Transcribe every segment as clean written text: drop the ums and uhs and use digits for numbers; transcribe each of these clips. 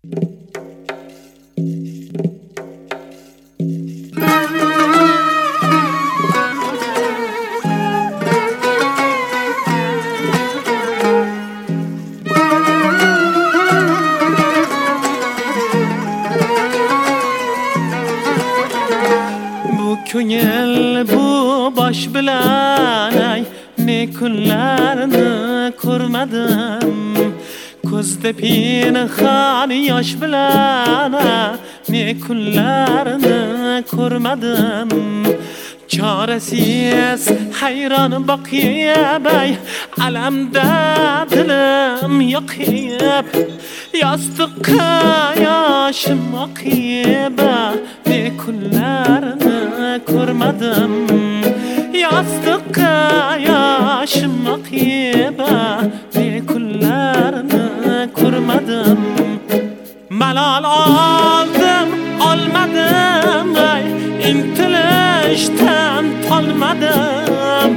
Ko'ngil bu bosh bilan ay ne kunlarni ko'rmadim, ko'zda pinhan yosh bilan ne kunlarni ko'rmadim. Chorasiz hayron boqib ay alamda dilim yoqib, yostiqqa yoshim oqib ne kunlarni ko'rmadim. Yostiqqa yoshim oqib ne kunlarni ko'rmadim. Malol oldim olmadim ay intilishdan tolmadim.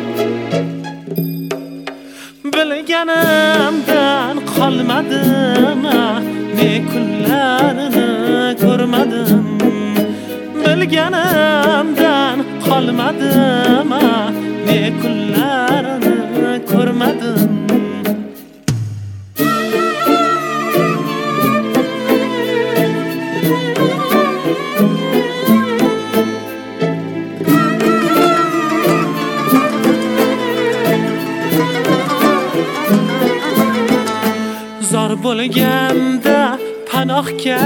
Bilganimdan qolmadim ne kunlarni ko'rmadim. Bilganimdan qolmadim ne kunlarni ko'rmadim. Zor bo'lganda panohga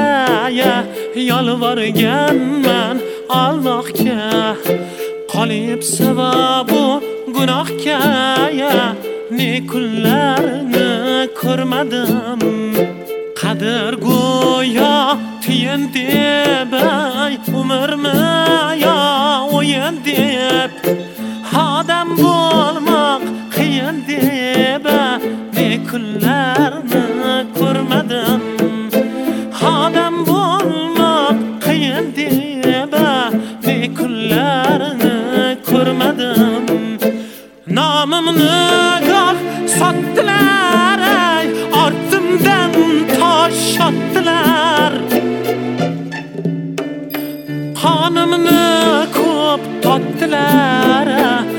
yolvorganman Allohga, qolib savobu gunohga ne kunlarni ko'rmadim. Qadr go'yo tiyin deb umrmi yo o'yin deb, odam bo'lmoq qiyin deb ne kunlarni ko'rmadim. Odam bo'lmoq qiyin deb ne kunlarni ko'rmadim. Nomimni goh sotdilar ay ortimdan tosh otdilar. Qonimni ko'p totdilar